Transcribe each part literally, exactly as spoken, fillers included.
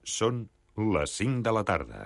Són les cinc de la tarda.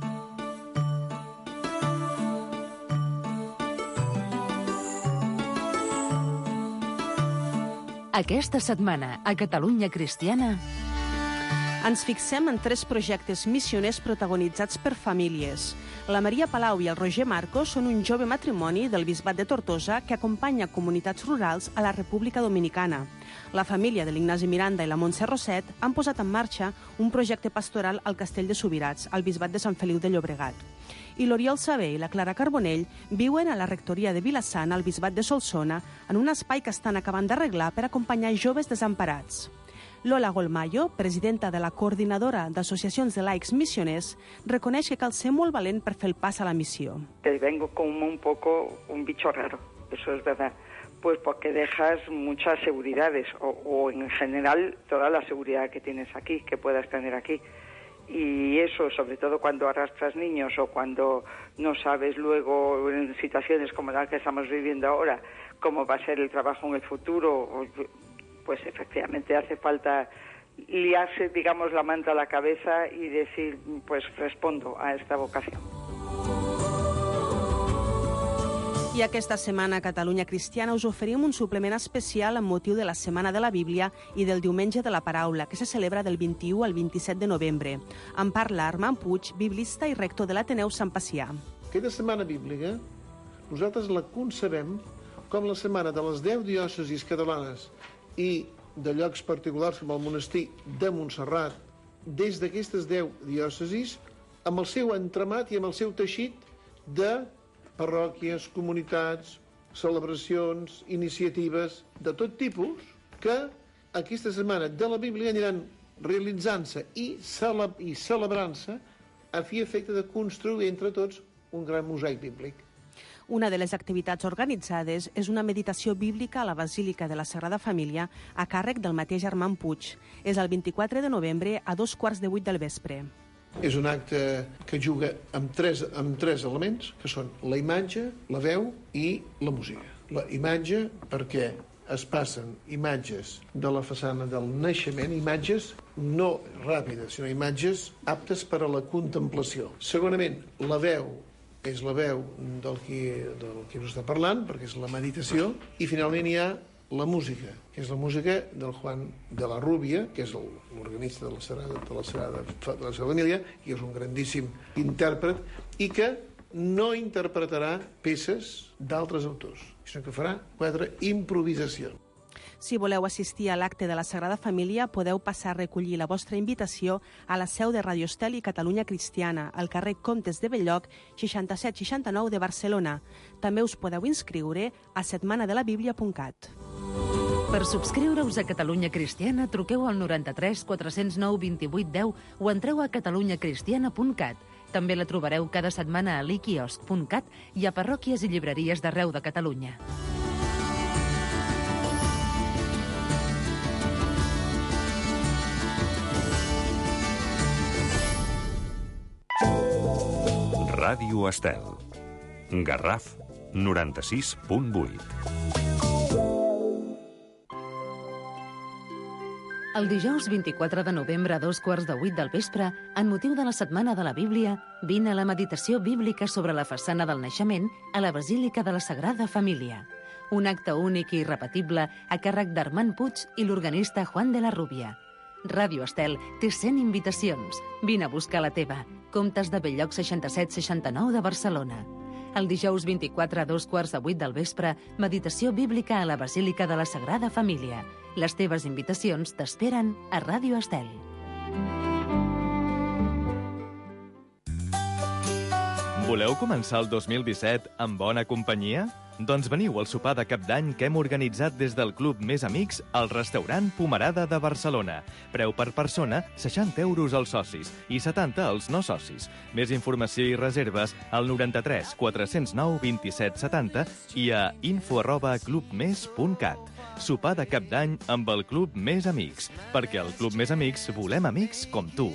Aquesta setmana, a Catalunya Cristiana... Ens fixem en tres projectes missioners protagonitzats per famílies. La Maria Palau i el Roger Marcos són un jove matrimoni del Bisbat de Tortosa que acompanya comunitats rurals a la República Dominicana. La família de l'Ignasi Miranda i la Montse Roset han posat en marxa un projecte pastoral al Castell de Subirats, al Bisbat de Sant Feliu de Llobregat. I l'Oriol Saber i la Clara Carbonell viuen a la rectoria de Vilassana, al Bisbat de Solsona, en un espai que estan acabant d'arreglar per acompanyar joves desemparats. Lola Golmayo, presidenta de la Coordinadora d'Associacions de Laics Missioners, reconeix que cal ser molt valent per fer el pas a la missió. Que vengo como un poco un bicho raro, eso es verdad. Pues porque dejas muchas seguridades, o, o en general toda la seguridad que tienes aquí, que puedas tener aquí. Y eso, sobre todo cuando arrastras niños o cuando no sabes luego en situaciones como la que estamos viviendo ahora, cómo va a ser el trabajo en el futuro, o, pues efectivamente hace falta liarse, digamos, la manta a la cabeza y decir, pues respondo a esta vocación. I aquesta setmana a Catalunya Cristiana us oferim un suplement especial amb motiu de la Setmana de la Bíblia i del Diumenge de la Paraula, que se celebra del vint-i-u al vint-i-set de novembre. En parla Armand Puig, biblista i rector de l'Ateneu Sant Pacià. Aquesta setmana bíblica nosaltres la concebem com la setmana de les deu diòcesis catalanes i de llocs particulars com el monestir de Montserrat, des d'aquestes deu diòcesis, amb el seu entramat i amb el seu teixit de parròquies, comunitats, celebracions, iniciatives de tot tipus, que aquesta setmana de la Bíblia aniran realitzant-se i, cele i celebrant-se a fi i efecte de construir entre tots un gran mosaic bíblic. Una de les activitats organitzades és una meditació bíblica a la Basílica de la Sagrada Família a càrrec del mateix Armand Puig. És el vint-i-quatre de novembre a dos quarts de vuit del vespre. És un acte que juga amb tres, amb tres elements, que són la imatge, la veu i la música. La imatge perquè es passen imatges de la façana del naixement, imatges no ràpides, sinó imatges aptes per a la contemplació. Segonament, la veu és la veu del qui, del qui us està parlant, perquè és la meditació, i finalment hi ha la música, que és la música del Juan de la Rubia, que és l'organista de la Sagrada, de la Sagrada, de la Sagrada Família, i és un grandíssim intèrpret, i que no interpretarà peces d'altres autors, sinó que farà quatre improvisacions. Si voleu assistir a l'acte de la Sagrada Família, podeu passar a recollir la vostra invitació a la seu de Radio Estel i Catalunya Cristiana, al carrer Comtes de Belloc, seixanta-set seixanta-nou de Barcelona. També us podeu inscriure a setmana de la bíblia punt cat. Per subscriure-us a Catalunya Cristiana, truqueu al noranta-tres quatre-cents nou vint-i-vuit deu o entreu a catalunya cristiana punt cat. També la trobareu cada setmana a l'iquiosc punt cat i a parròquies i llibreries d'arreu de Catalunya. Ràdio Estel. Garraf noranta-sis punt vuit. El dijous vint-i-quatre de novembre a dos quarts de vuit del vespre, en motiu de la Setmana de la Bíblia, vine a la meditació bíblica sobre la façana del naixement a la Basílica de la Sagrada Família. Un acte únic i irrepetible a càrrec d'Armand Puig i l'organista Juan de la Rubia. Ràdio Estel té cent invitacions. Vine a buscar la teva. Comtes de Belloc seixanta-set seixanta-nou de Barcelona. El dijous vint-i-quatre a dos quarts de vuit del vespre, meditació bíblica a la Basílica de la Sagrada Família. Les teves invitacions t'esperen a Ràdio Estel. Voleu començar el dos mil disset amb bona companyia? Doncs veniu al sopar de cap d'any que hem organitzat des del Club Més Amics al restaurant Pomerada de Barcelona. Preu per persona, seixanta euros als socis i setanta als no socis. Més informació i reserves al noranta-tres quatre-cents nou vint-i-set setanta i a info arroba clubmes punt cat. Sopar de cap d'any amb el Club Més Amics, perquè al Club Més Amics volem amics com tu.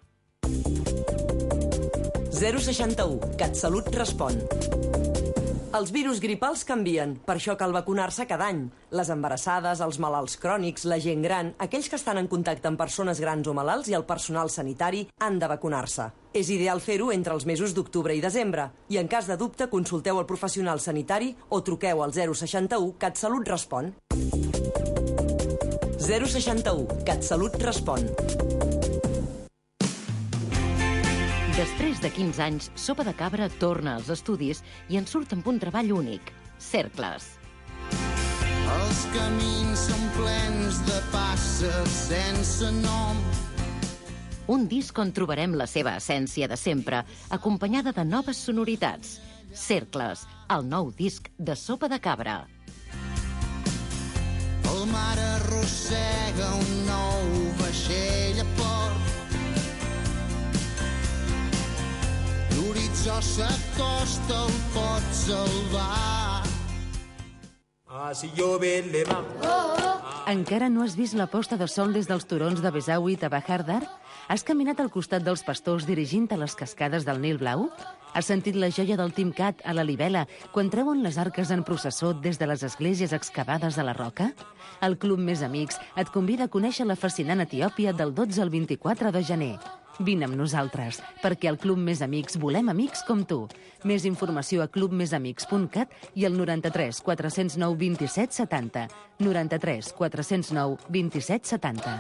zero seixanta-u, CatSalut respon. Els virus gripals canvien, per això cal vacunar-se cada any. Les embarassades, els malalts crònics, la gent gran, aquells que estan en contacte amb persones grans o malalts i el personal sanitari han de vacunar-se. És ideal fer-ho entre els mesos d'octubre i desembre i en cas de dubte consulteu el professional sanitari o truqueu al zero seixanta u CatSalut Respon. zero seixanta u CatSalut Respon. Després de quinze anys, Sopa de Cabra torna als estudis i en surt amb un treball únic, Cercles. Els camins són plens de passes sense nom. Un disc on trobarem la seva essència de sempre, acompanyada de noves sonoritats. Cercles, el nou disc de Sopa de Cabra. El mar arrossega un nou vaixell a port. L'horitzó s'acosta, el pot salvar. Ah, si llove el demà. Encara no has vist la posta de sol des dels turons de Besaüit a Bahardar? Has caminat al costat dels pastors dirigint a les cascades del Nil Blau? Has sentit la joia del Timcat a la Libela quan treuen les arques en processó des de les esglésies excavades a la roca? El Club Més Amics et convida a conèixer la fascinant Etiòpia del dotze al vint-i-quatre de gener. Vine amb nosaltres, perquè al Club Més Amics volem amics com tu. Més informació a club més amics punt cat i al noranta-tres quatre zero nou vint-i-set setanta. noranta-tres quatre zero nou vint-i-set setanta.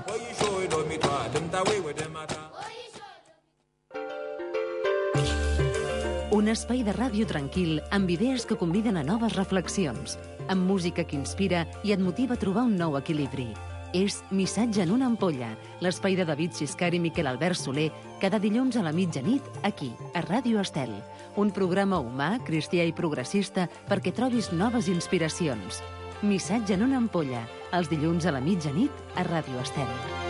Un espai de ràdio tranquil amb idees que conviden a noves reflexions, amb música que inspira i et motiva a trobar un nou equilibri. És Missatge en una ampolla, l'espai de David Xiscar i Miquel Albert Soler, cada dilluns a la mitjanit, aquí, a Ràdio Estel. Un programa humà, cristià i progressista perquè trobis noves inspiracions. Missatge en una ampolla, els dilluns a la mitjanit, a Ràdio Estel.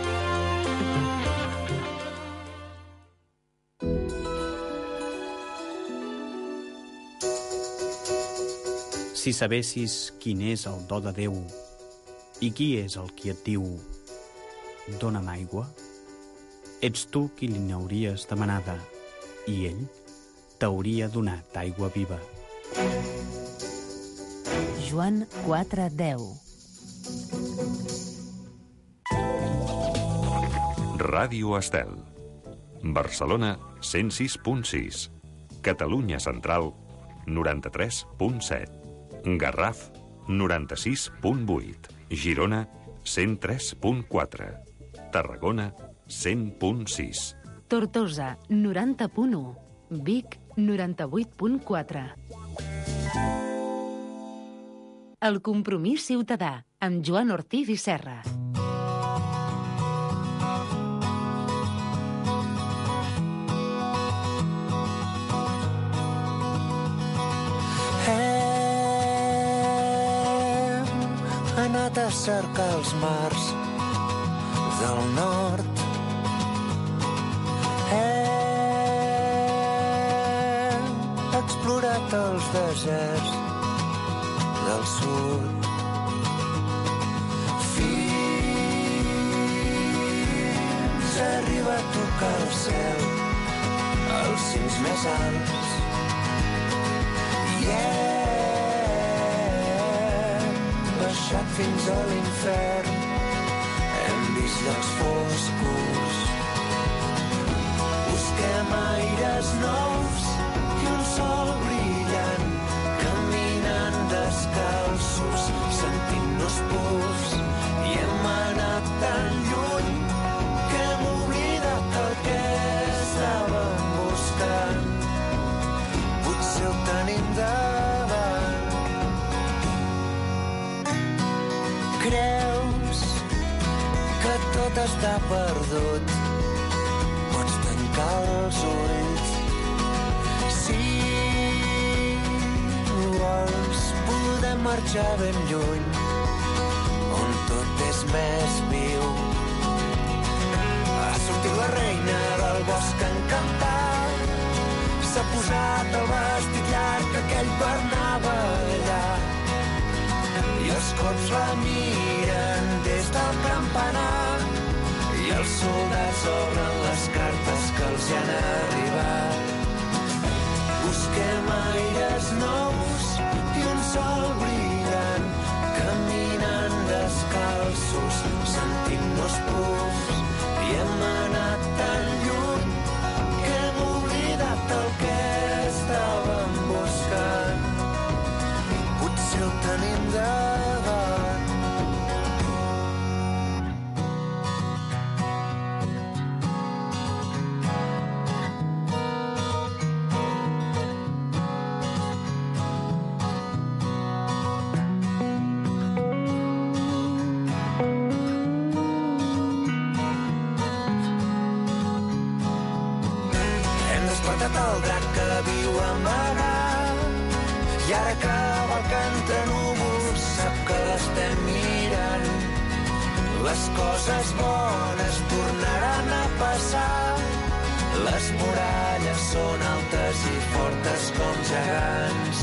Si sabessis quin és el do de Déu i qui és el qui et diu «Dóna'm aigua», ets tu qui li n'hauries demanada i ell t'hauria donat aigua viva. Joan quatre deu. Ràdio Estel. Barcelona cent sis punt sis. Catalunya Central noranta-tres punt set. Garraf noranta-sis punt vuit. Girona cent tres punt quatre. Tarragona cent punt sis. Tortosa noranta punt u. Vic noranta-vuit punt quatre. El Compromís Ciutadà amb Joan Ortiz i Serra. Anat a cercar els mars del nord. Hem explorat els deserts del sud. Fins a arribar a tocar el cel, els cims més alts. I hem baixat fins a l'infern, hem vist llocs foscos. Busquem aires nous i un sol brillant, caminant descalços, sentint-nos purs, i hem anat tan lluny que hem oblidat el que estàvem buscant. Potser ho tenim davant. Creus que tot està perdut? Pots tancar els ulls. Si vols, podem marxar ben lluny, on tot és més viu. Ha sortit la reina del bosc encantat, s'ha posat el vestit llarg que aquell per anar a ballar. I els cops la miren des del campanar i els soldats obren les cartes que els han arribat. Busquem aires nous sol brillant, caminant descalços, sentint-nos purs, i hem anat tan lluny que hem oblidat el que estàvem buscant. Potser ho tenim davant. El drac que viu amagat i ara cavalca entre núvols sap que l'estem mirant. Les coses bones tornaran a passar, les muralles són altes i fortes com gegants.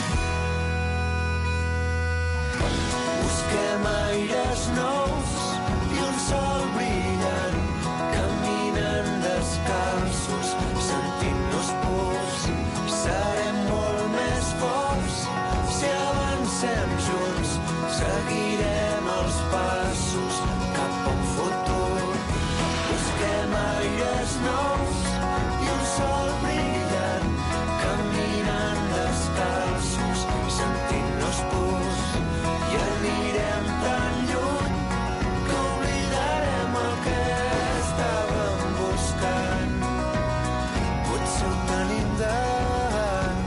Busquem aires nous i un sol brillant, caminant descalços, sentint-nos purs, serem molt més forts si avancem junts, seguirem els passos cap a un futur. Busquem aires nous i un sol brillant, caminant descalços, sentint-nos purs, i anirem tan lluny que oblidarem el que estàvem buscant. Potser ho tenim davant.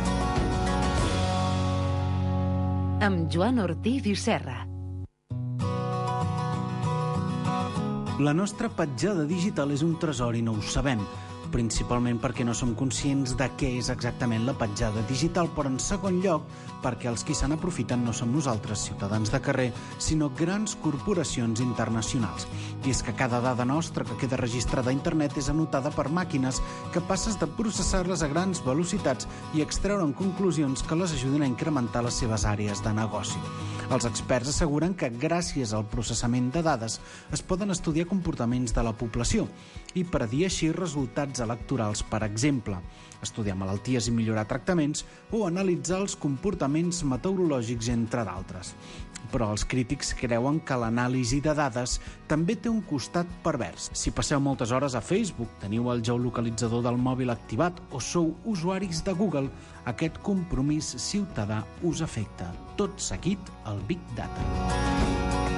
Amb Joan Ortiz i Serra. La nostra petjada digital és un tresor i no ho sabem, principalment perquè no som conscients de què és exactament la petjada digital, però en segon lloc perquè els qui se n'aprofiten no som nosaltres, ciutadans de carrer, sinó grans corporacions internacionals. I és que cada dada nostra que queda registrada a internet és anotada per màquines capaces de processar-les a grans velocitats i extreure'n conclusions que les ajudin a incrementar les seves àrees de negoci. Els experts asseguren que gràcies al processament de dades es poden estudiar comportaments de la població i predir així resultats electorals, per exemple, estudiar malalties i millorar tractaments o analitzar els comportaments meteorològics, entre d'altres. Però els crítics creuen que l'anàlisi de dades també té un costat pervers. Si passeu moltes hores a Facebook, teniu el geolocalitzador del mòbil activat o sou usuaris de Google, aquest compromís ciutadà us afecta. Tot seguit el Big Data.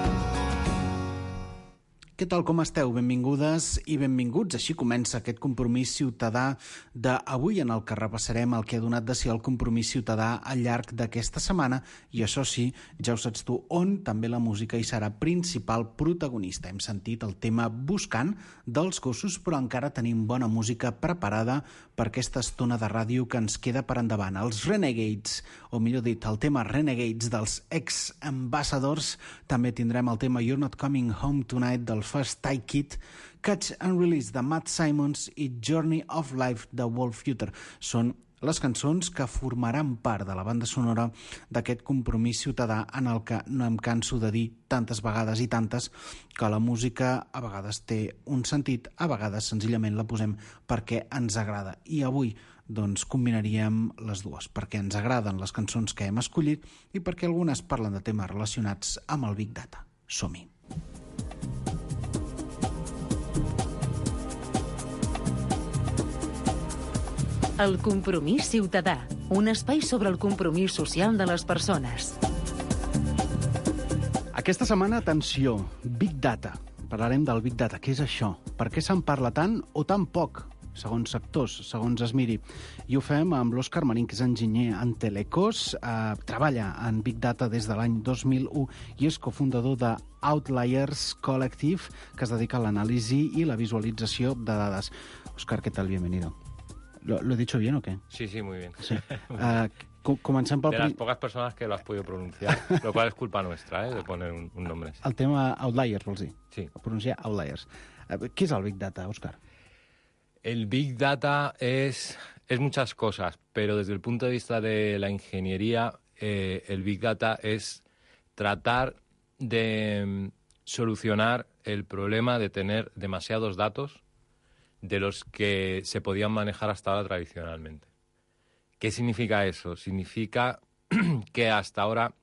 Què tal, com esteu? Benvingudes i benvinguts. Així comença aquest compromís ciutadà d'avui, en el que repassarem el que ha donat de si el compromís ciutadà al llarg d'aquesta setmana, i això sí, ja ho saps tu, on també la música hi serà principal protagonista. Hem sentit el tema Buscant dels Gossos, però encara tenim bona música preparada per aquesta estona de ràdio que ens queda per endavant. Els Renegades, o millor dit, el tema Renegades dels ex-ambassadors. També tindrem el tema You're Not Coming Home Tonight del First Thai Kid, Catch and Release de Matt Simons i Journey of Life de Wolf Future. Són les cançons que formaran part de la banda sonora d'aquest compromís ciutadà en el que no em canso de dir tantes vegades i tantes que la música a vegades té un sentit, a vegades senzillament la posem perquè ens agrada. I avui doncs combinaríem les dues, perquè ens agraden les cançons que hem escollit i perquè algunes parlen de temes relacionats amb el Big Data. Som-hi! El compromís ciutadà, un espai sobre el compromís social de les persones. Aquesta setmana, atenció, Big Data. Parlarem del Big Data. Què és això? Per què se'n parla tant o tan poc? Segons sectors, segons es miri. I ho fem amb l'Òscar Marín, que és enginyer en Telecos, eh, treballa en Big Data des de l'any dos mil u i és cofundador de Outliers Collective, que es dedica a l'anàlisi i la visualització de dades. Òscar, ¿qué tal? Bienvenido. ¿Lo, ¿Lo he dicho bien o qué? Sí, sí, muy bien. Sí. Uh, com comencem pel... De las pocas personas que lo has podido pronunciar, lo cual es culpa nuestra, ¿eh? De poner un, un nombre así. El tema Outliers, vols dir? Sí. Pronunciar Outliers. Uh, ¿Qué es el Big Data, Òscar? El Big Data es, es muchas cosas, pero desde el punto de vista de la ingeniería, eh, el Big Data es tratar de solucionar el problema de tener demasiados datos de los que se podían manejar hasta ahora tradicionalmente. ¿Qué significa eso? Significa que hasta ahora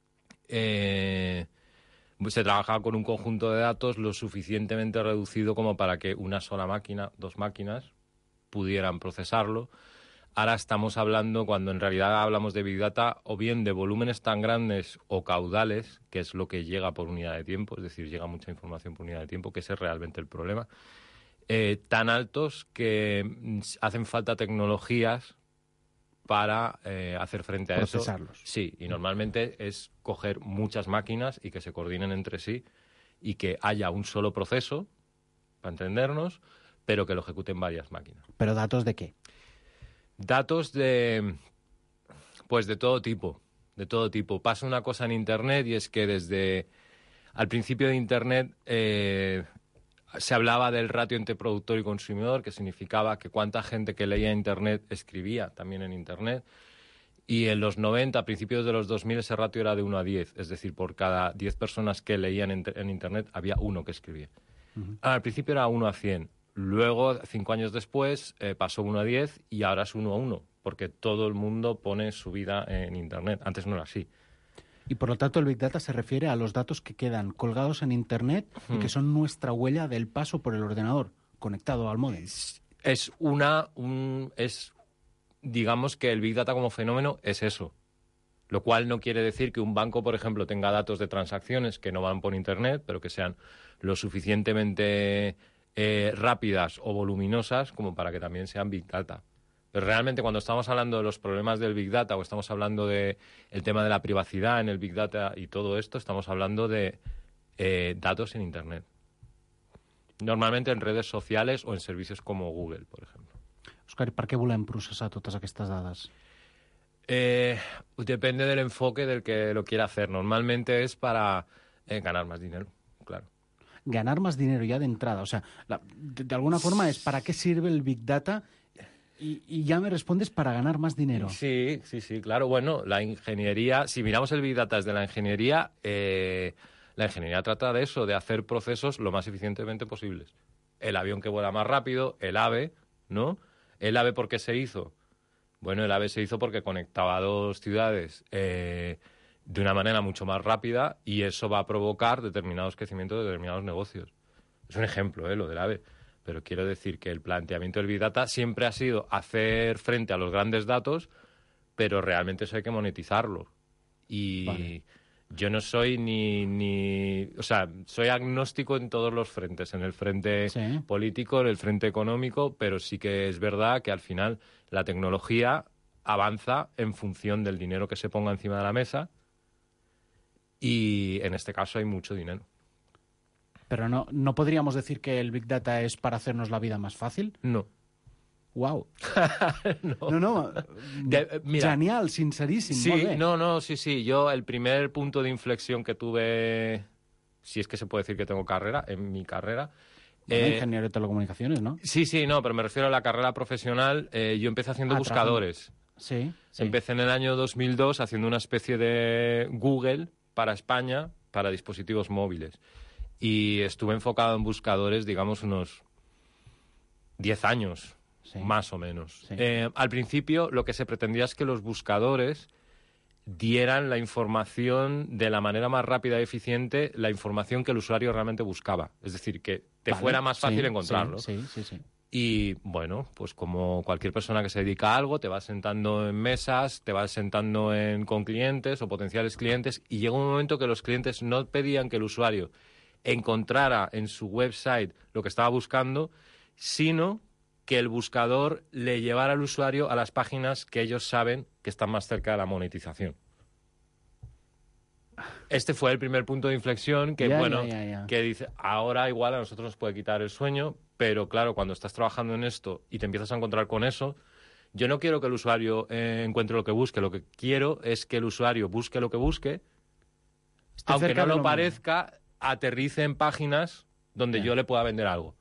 eh, se trabajaba con un conjunto de datos lo suficientemente reducido como para que una sola máquina, dos máquinas, pudieran procesarlo. Ahora estamos hablando, cuando en realidad hablamos de Big Data, o bien de volúmenes tan grandes o caudales, que es lo que llega por unidad de tiempo, es decir, llega mucha información por unidad de tiempo, que ese es realmente el problema, eh, tan altos que hacen falta tecnologías para eh, hacer frente a procesarlos. Eso. Sí, y normalmente es coger muchas máquinas y que se coordinen entre sí y que haya un solo proceso, para entendernos, pero que lo ejecuten varias máquinas. ¿Pero datos de qué? Datos de, pues de todo tipo, de todo tipo. Pasa una cosa en Internet y es que desde al principio de Internet eh, se hablaba del ratio entre productor y consumidor, que significaba que cuánta gente que leía Internet escribía también en Internet. Y en los noventa, a principios de los dos mil, ese ratio era de uno a diez. Es decir, por cada diez personas que leían en, en Internet había uno que escribía. Uh-huh. Al principio era uno a cien. Luego, cinco años después, eh, pasó uno a diez y ahora es uno a uno, porque todo el mundo pone su vida en Internet. Antes no era así. Y por lo tanto el Big Data se refiere a los datos que quedan colgados en Internet hmm. y que son nuestra huella del paso por el ordenador, conectado al módem. Es, es una... Un, es, digamos que el Big Data como fenómeno es eso. Lo cual no quiere decir que un banco, por ejemplo, tenga datos de transacciones que no van por Internet, pero que sean lo suficientemente eh, rápidas o voluminosas como para que también sean Big Data. Pero realmente cuando estamos hablando de los problemas del Big Data o estamos hablando del tema de la privacidad en el Big Data y todo esto, estamos hablando de eh, datos en Internet. Normalmente en redes sociales o en servicios como Google, por ejemplo. Òscar, per què volem processar totes aquestes dades? Eh, depende del enfoque del que lo quiera hacer. Normalmente es para eh, ganar más dinero, claro. Ganar más dinero ya de entrada. O sea, la, de, de alguna forma es ¿para qué sirve el Big Data? Y, y ya me respondes para ganar más dinero. Sí, sí, sí, claro. Bueno, la ingeniería, si miramos el Big Data desde la ingeniería, eh, la ingeniería trata de eso, de hacer procesos lo más eficientemente posibles. El avión que vuela más rápido, el AVE, ¿no? ¿El AVE por qué se hizo? Bueno, el AVE se hizo porque conectaba dos ciudades eh, de una manera mucho más rápida y eso va a provocar determinados crecimientos de determinados negocios. Es un ejemplo, ¿eh? Lo del AVE. Pero quiero decir que el planteamiento del Big Data siempre ha sido hacer frente a los grandes datos, pero realmente eso hay que monetizarlo. Y vale. Yo no soy ni, ni... O sea, soy agnóstico en todos los frentes, en el frente sí. político, en el frente económico, pero sí que es verdad que al final la tecnología avanza en función del dinero que se ponga encima de la mesa y en este caso hay mucho dinero. Pero no, ¿no podríamos decir que el Big Data es para hacernos la vida más fácil? No. Wow. no. no, no. De, mira, genial, sincerísimo. Sí, no, no, sí, sí. Yo el primer punto de inflexión que tuve, si es que se puede decir que tengo carrera, en mi carrera... Bueno, eh, ingeniero de telecomunicaciones, ¿no? Sí, sí, no, pero me refiero a la carrera profesional. Eh, yo empecé haciendo ah, buscadores. Sí, sí. Empecé en el año dos mil dos haciendo una especie de Google para España, para dispositivos móviles. Y estuve enfocado en buscadores, digamos, unos diez años, sí. más o menos. Sí. Eh, al principio, lo que se pretendía es que los buscadores dieran la información de la manera más rápida y eficiente, la información que el usuario realmente buscaba. Es decir, que te vale. fuera más fácil sí, encontrarlo. Sí, sí, sí, sí. Y, bueno, pues como cualquier persona que se dedica a algo, te vas sentando en mesas, te vas sentando en, con clientes o potenciales clientes, y llega un momento que los clientes no pedían que el usuario encontrara en su website lo que estaba buscando, sino que el buscador le llevara al usuario a las páginas que ellos saben que están más cerca de la monetización. Este fue el primer punto de inflexión que, yeah, bueno, yeah, yeah, yeah. que dice, ahora igual a nosotros nos puede quitar el sueño, pero claro, cuando estás trabajando en esto y te empiezas a encontrar con eso, yo no quiero que el usuario eh, encuentre lo que busque, lo que quiero es que el usuario busque lo que busque, Esté aunque no lo, lo parezca, aterrice en páginas donde yeah. yo le pueda vender algo.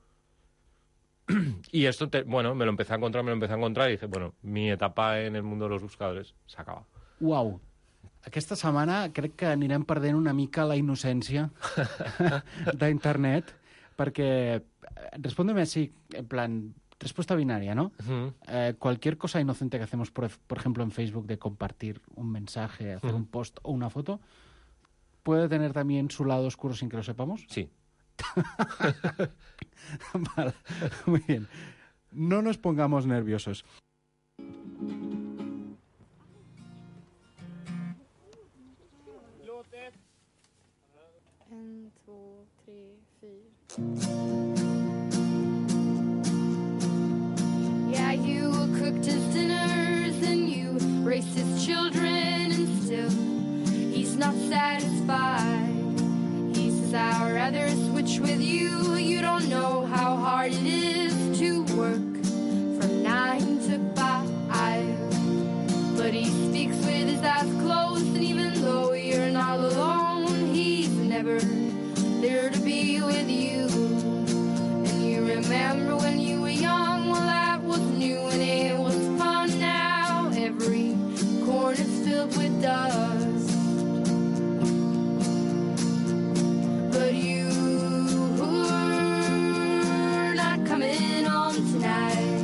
Y esto, te, bueno, me lo empecé a encontrar, me lo empecé a encontrar y dije, bueno, mi etapa en el mundo de los buscadores s'ha acabat. Uau. Aquesta setmana crec que anirem perdent una mica la innocència d'internet, perquè, respóndeme así, en plan, respuesta binaria, ¿no? Uh-huh. Eh, cualquier cosa inocente que hacemos, por, por ejemplo, en Facebook, de compartir un mensaje, hacer uh-huh. un post o una foto, ¿puede tener también su lado oscuro sin que lo sepamos? Sí. Vale, muy bien. No nos pongamos nerviosos. En, två, tre, fyra. Yeah, you cooked his dinners and you raised his children, and still he's not satisfied. He says, I'd rather switch with you. You don't know how hard it is to work from nine to five. But he speaks with his eyes closed, and even though you're not alone, he's never there to be with you. And you remember when you were young, well, that was new and it was fun. Now every corner's filled with dust. But you're not coming home tonight.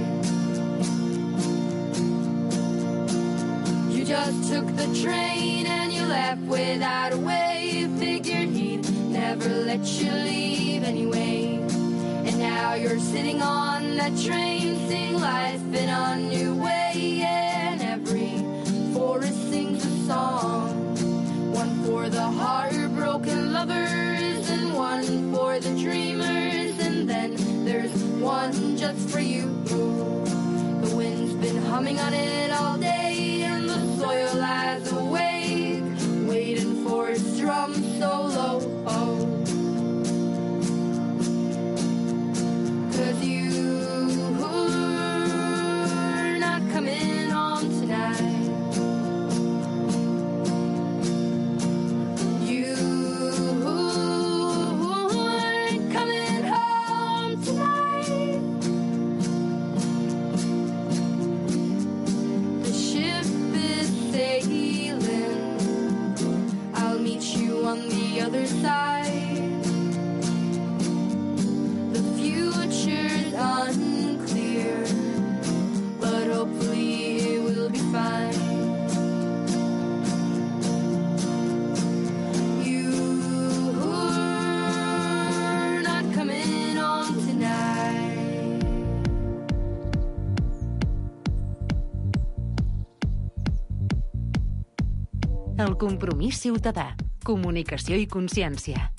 You just took the train and you left without a way. Figured he'd never let you leave anyway. And now you're sitting on that train, seeing life in a new way. And every forest sings a song, one for the heartbroken lovers and one for the dreamers. And then there's one just for you. The wind's been humming on it all day, and the soil lies awake, waiting for its drum solo. Cause you're not coming home tonight. You're coming home tonight. The ship is sailing, I'll meet you on the other side. The future's unclear, but hopefully it will be fine. You're not coming home tonight. El compromís ciutadà. Comunicació i consciència.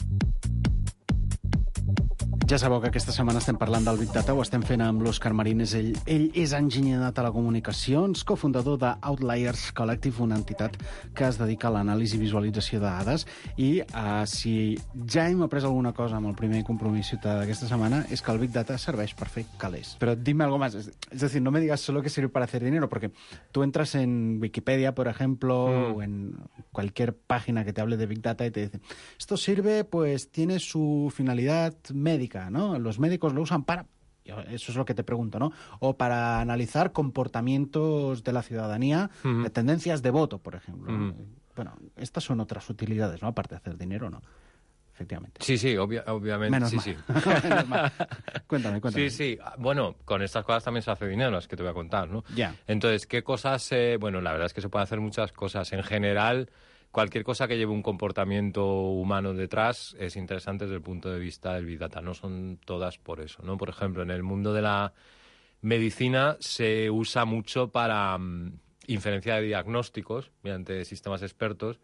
Ja sabeu que aquesta setmana estem parlant del Big Data, ho estem fent amb l'Òscar Marínez. Ell, ell és enginyer de telecomunicacions, cofundador d'Outliers Collective, una entitat que es dedica a l'anàlisi i visualització de dades. I uh, si ja hem après alguna cosa amb el primer compromís ciutadà d'aquesta setmana, és que el Big Data serveix per fer calés. Però dime algo más. Es decir, no me digas solo que sirve para hacer dinero, porque tú entras en Wikipedia, por ejemplo, mm. o en cualquier página que te hable de Big Data y te dice, esto sirve, pues tiene su finalidad médica, ¿no? Los médicos lo usan para... Eso es lo que te pregunto, ¿no? O para analizar comportamientos de la ciudadanía, mm. de tendencias de voto, por ejemplo. Mm. Bueno, estas son otras utilidades, ¿no? Aparte de hacer dinero, ¿no? Efectivamente. Sí, sí, obvia obviamente. Menos sí, mal. sí. Menos mal. Cuéntame, cuéntame. Sí, sí. Bueno, con estas cosas también se hace dinero, las que te voy a contar, ¿no? Ya. Entonces, ¿qué cosas...? Eh, bueno, la verdad es que se pueden hacer muchas cosas. En general, cualquier cosa que lleve un comportamiento humano detrás es interesante desde el punto de vista del Big Data. No son todas por eso, ¿no? Por ejemplo, en el mundo de la medicina se usa mucho para um, inferencia de diagnósticos mediante sistemas expertos.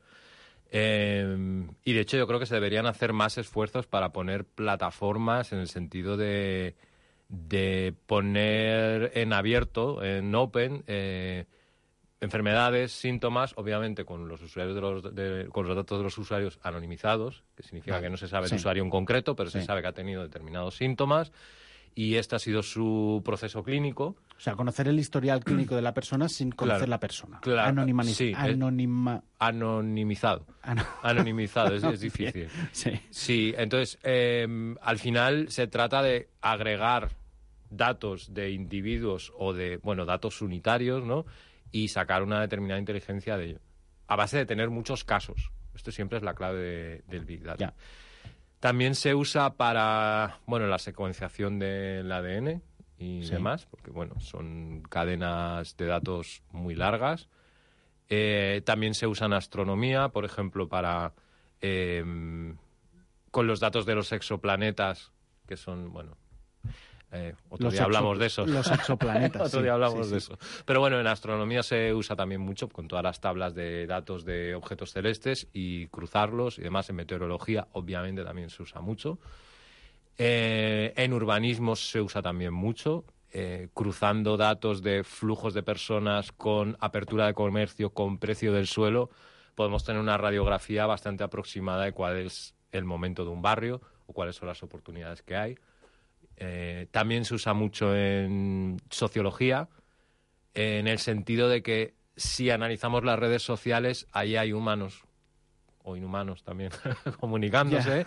Eh, y de hecho yo creo que se deberían hacer más esfuerzos para poner plataformas en el sentido de, de poner en abierto, en open, eh, enfermedades, síntomas, obviamente con los usuarios de los, de, con los datos de los usuarios anonimizados, que significa vale. que no se sabe sí. el usuario en concreto, pero sí. se sabe que ha tenido determinados síntomas y este ha sido su proceso clínico. O sea, conocer el historial clínico de la persona sin conocer claro, la persona. Claro, Anonima sí, anonima anonimizado. Ano Anonimizado, es, es difícil. Sí. Sí, entonces, eh, al final se trata de agregar datos de individuos o de, bueno, datos unitarios, ¿no? Y sacar una determinada inteligencia de ello. A base de tener muchos casos. Esto siempre es la clave de, del Big Data. Ya. También se usa para, bueno, la secuenciación del A D N y Sí. demás, porque bueno, son cadenas de datos muy largas. Eh, también se usa en astronomía, por ejemplo, para eh, con los datos de los exoplanetas, que son, bueno, eh, otro Los día exo- hablamos de eso. los exoplanetas, Otro sí, día hablamos sí, de sí. eso. Pero bueno, en astronomía se usa también mucho con todas las tablas de datos de objetos celestes y cruzarlos y demás. En meteorología, obviamente, también se usa mucho. Eh, en urbanismo se usa también mucho, eh, cruzando datos de flujos de personas con apertura de comercio, con precio del suelo, podemos tener una radiografía bastante aproximada de cuál es el momento de un barrio o cuáles son las oportunidades que hay. Eh, también se usa mucho en sociología, en el sentido de que si analizamos las redes sociales, ahí hay humanos o inhumanos también comunicándose.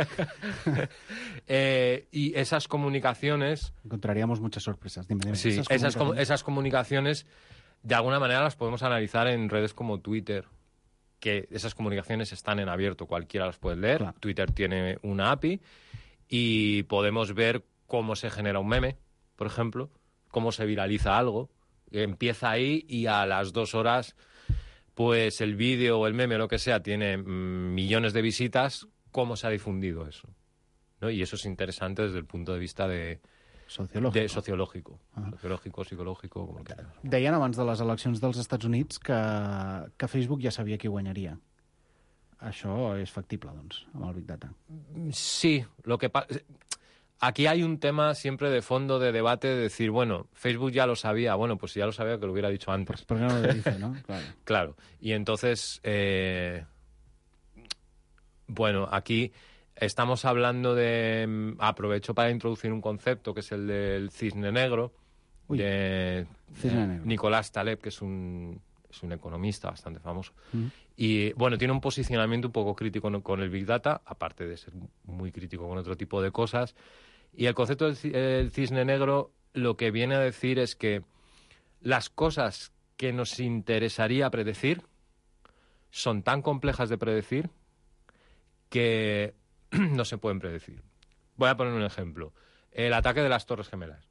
eh, y esas comunicaciones... Encontraríamos muchas sorpresas. Dime, dime. Sí, esas, esas, comunicaciones... esas comunicaciones de alguna manera las podemos analizar en redes como Twitter, que esas comunicaciones están en abierto, cualquiera las puede leer. Claro. Twitter tiene una A P I y podemos ver cómo se genera un meme, por ejemplo, cómo se viraliza algo. Empieza ahí y a las dos horas... pues el vídeo o el meme o lo que sea tiene mmm, millones de visitas, ¿cómo se ha difundido eso? ¿No? Y eso es interesante desde el punto de vista de sociològico, de sociològico, ah. sociològico, psicològico, com que... Deien abans de les eleccions dels Estats Units que, que Facebook ja sabia qui guanyaria. Això és factible, doncs, amb el Big Data. Sí, lo que pasa... Aquí hay un tema siempre de fondo de debate de decir, bueno, Facebook ya lo sabía. Bueno, pues si ya lo sabía, que lo hubiera dicho antes. ¿Por qué no lo dice, no? Claro. Claro. Y entonces, eh, bueno, aquí estamos hablando de... Aprovecho para introducir un concepto que es el del cisne negro, Uy, de cisne negro. Nicolás Taleb, que es un, es un economista bastante famoso. Mm. Y, bueno, tiene un posicionamiento un poco crítico con el Big Data, aparte de ser muy crítico con otro tipo de cosas. Y el concepto del cisne negro lo que viene a decir es que las cosas que nos interesaría predecir son tan complejas de predecir que no se pueden predecir. Voy a poner un ejemplo. El ataque de las Torres Gemelas.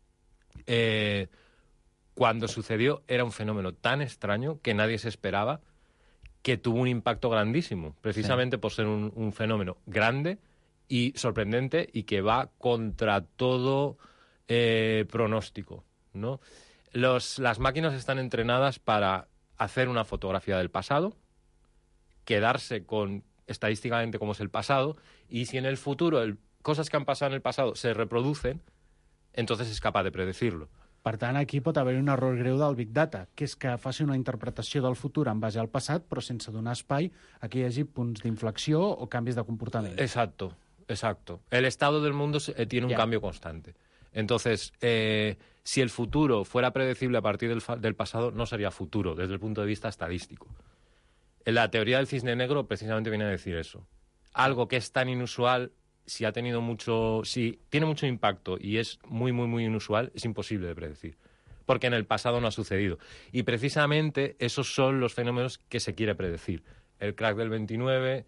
Eh, cuando sucedió era un fenómeno tan extraño que nadie se esperaba, que tuvo un impacto grandísimo, precisamente sí. por ser un, un fenómeno grande y sorprendente y que va contra todo eh, pronóstico, ¿no? Los, las máquinas están entrenadas para hacer una fotografía del pasado, quedarse con estadísticamente cómo es el pasado, y si en el futuro el, cosas que han pasado en el pasado se reproducen, entonces es capaz de predecirlo. Per tant, aquí pot haver un error greu del Big Data, que és que faci una interpretació del futur en base al passat, però sense donar espai a que hi hagi punts d'inflexió o canvis de comportament. Exacto, exacto. El estado del mundo tiene un yeah. cambio constante. Entonces, eh, si el futuro fuera predecible a partir del, del pasado, no sería futuro, desde el punto de vista estadístico. En la teoría del cisne negro precisamente viene a decir eso. Algo que es tan inusual... si ha tenido mucho, si tiene mucho impacto y es muy, muy, muy inusual, es imposible de predecir, porque en el pasado no ha sucedido. Y precisamente esos son los fenómenos que se quiere predecir. El crack del veintinueve,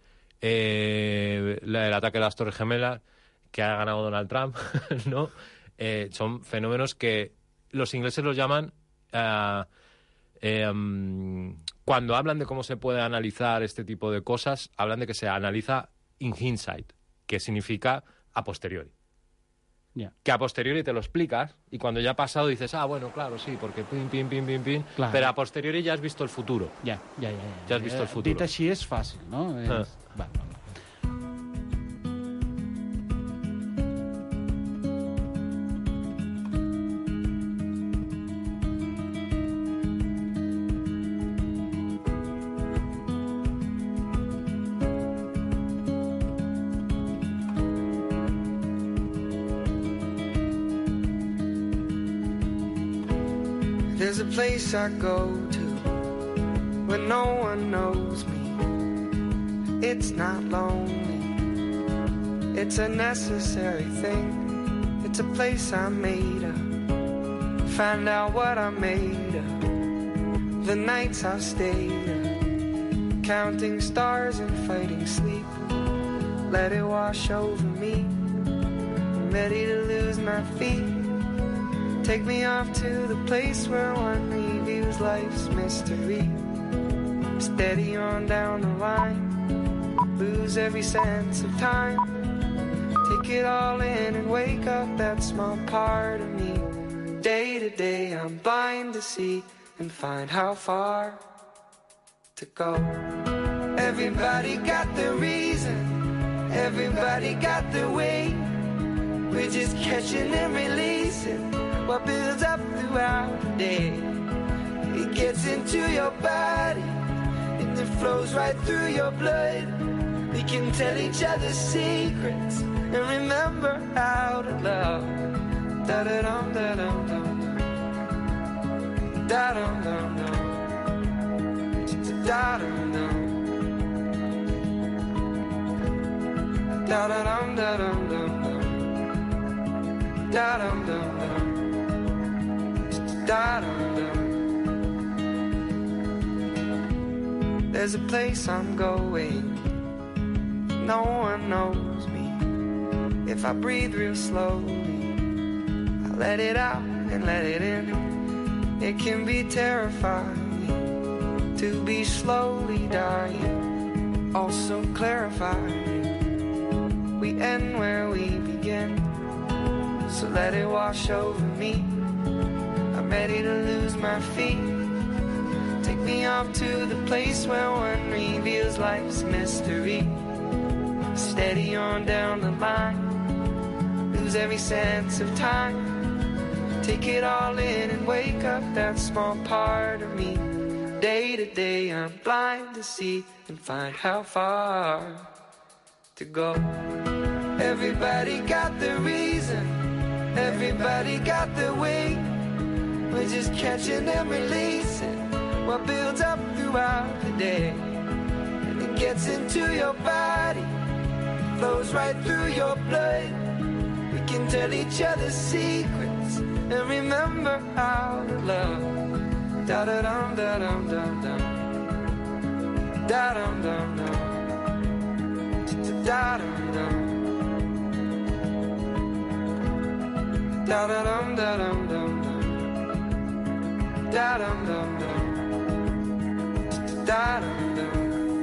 eh, el ataque de las Torres Gemelas, que ha ganado Donald Trump, ¿no? Eh, son fenómenos que los ingleses los llaman... Uh, eh, um, cuando hablan de cómo se puede analizar este tipo de cosas, hablan de que se analiza in hindsight, que significa a posteriori. Yeah. Que a posteriori te lo explicas y cuando ya ha pasado dices, ah, bueno, claro, sí, porque pim, pim, pim, pim, pim, claro. Pero a posteriori ya has visto el futuro. Ja, ja, ja. ja. Ja has visto el futuro. Dit així és fàcil, no? És... Ah. Va, va, va. There's a place I go to when no one knows me. It's not lonely, it's a necessary thing. It's a place I made up, find out what I made of. The nights I've stayed up, counting stars and fighting sleep. Let it wash over me, I'm ready to lose my feet. Take me off to the place where one reviews life's mystery. Steady on down the line, lose every sense of time. Take it all in and wake up that small part of me. Day to day I'm blind to see and find how far to go. Everybody got their reason, everybody got their way. We're just catching and releasing what builds up throughout the day. It gets into your body and it flows right through your blood. We can tell each other secrets and remember how to love. Da-da-dum, da-dum, dum. Da-dum, dum, dum. Da-dum, dum. Da-da-dum, da-dum, dum, dum. Da-dum, dum, dum. Da-dum, dum. There's a place I'm going, no one knows me. If I breathe real slowly, I let it out and let it in. It can be terrifying to be slowly dying, also clarifying. We end where we begin, so let it wash over me. I'm ready to lose my feet. Take me off to the place where one reveals life's mystery. Steady on down the line, lose every sense of time. Take it all in and wake up that small part of me. Day to day I'm blind to see and find how far to go. Everybody got their reason, everybody got their way. We're just catching and releasing what builds up throughout the day. And it gets into your body, flows right through your blood. We can tell each other secrets and remember how to love. Da-da-dum, da-dum, dum, dum. Da-dum, dum, dum. Da-dum, dum. Da-da-dum, da-dum, dum, dum. Da-dum, dum, dum. Da-dum, dum.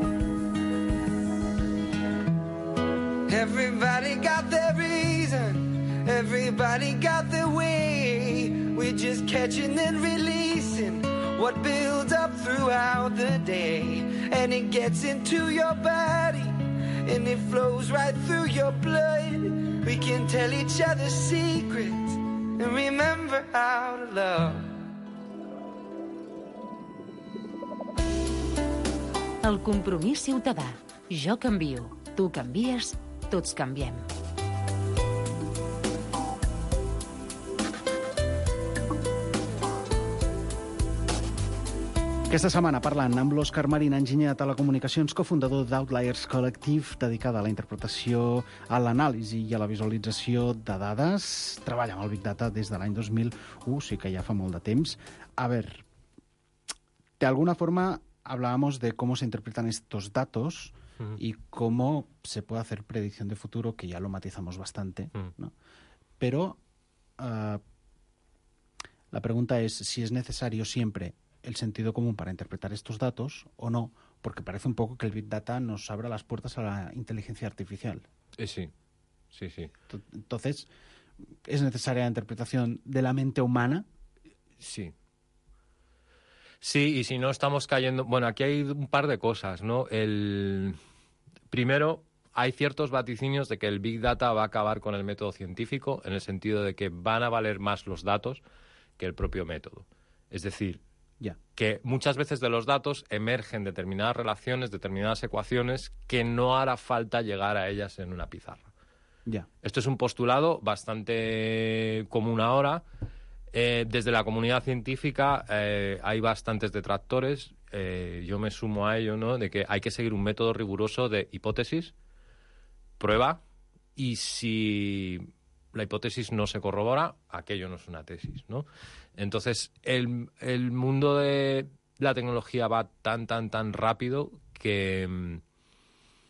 Everybody got their reason, everybody got their way. We're just catching and releasing what builds up throughout the day. And it gets into your body and it flows right through your blood. We can tell each other secrets and remember how to love. El compromís ciutadà. Jo canvio, tu canvies, tots canviem. Aquesta setmana parlant amb l'Òscar Marín, enginyer de telecomunicacions, cofundador d'Outliers Collective, dedicada a la interpretació, a l'anàlisi i a la visualització de dades. Treballa amb el Big Data des de l'any dos mil u, sí que ja fa molt de temps. A ver, de alguna forma hablábamos de cómo se interpretan estos datos uh-huh. y cómo se puede hacer predicción de futuro, que ya lo matizamos bastante, uh-huh. ¿no? Pero uh, la pregunta es si es necesario siempre el sentido común para interpretar estos datos o no, porque parece un poco que el Big Data nos abra las puertas a la inteligencia artificial. Eh, sí, sí, sí. Entonces, ¿es necesaria la interpretación de la mente humana? Sí. Sí, y si no estamos cayendo... Bueno, aquí hay un par de cosas, ¿no? El... Primero, hay ciertos vaticinios de que el Big Data va a acabar con el método científico, en el sentido de que van a valer más los datos que el propio método. Es decir, yeah. que muchas veces de los datos emergen determinadas relaciones, determinadas ecuaciones, que no hará falta llegar a ellas en una pizarra. Yeah. Esto es un postulado bastante común ahora. Eh, desde la comunidad científica eh, hay bastantes detractores, eh, yo me sumo a ello, ¿no? De que hay que seguir un método riguroso de hipótesis, prueba, y si la hipótesis no se corrobora, aquello no es una tesis, ¿no? Entonces, el, el mundo de la tecnología va tan, tan, tan rápido que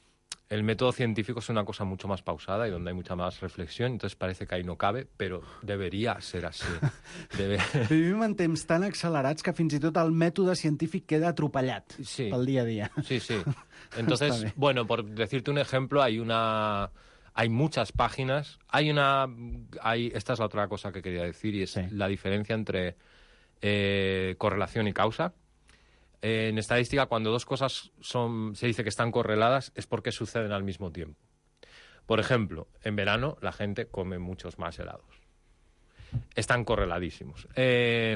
el método científico es una cosa mucho más pausada y donde hay mucha más reflexión, entonces parece que ahí no cabe, però debería ser así. Debe... Vivim en temps tan accelerats que fins i tot el mètode científic queda atropellat sí. pel día a día. Sí, sí. Entonces, bueno, por decirte un ejemplo, hay una... Hay muchas páginas, hay una... Hay, esta es la otra cosa que quería decir, y es sí. la diferencia entre eh, correlación y causa. Eh, en estadística, cuando dos cosas son, se dice que están correladas, es porque suceden al mismo tiempo. Por ejemplo, en verano la gente come muchos más helados. Están correladísimos. Eh,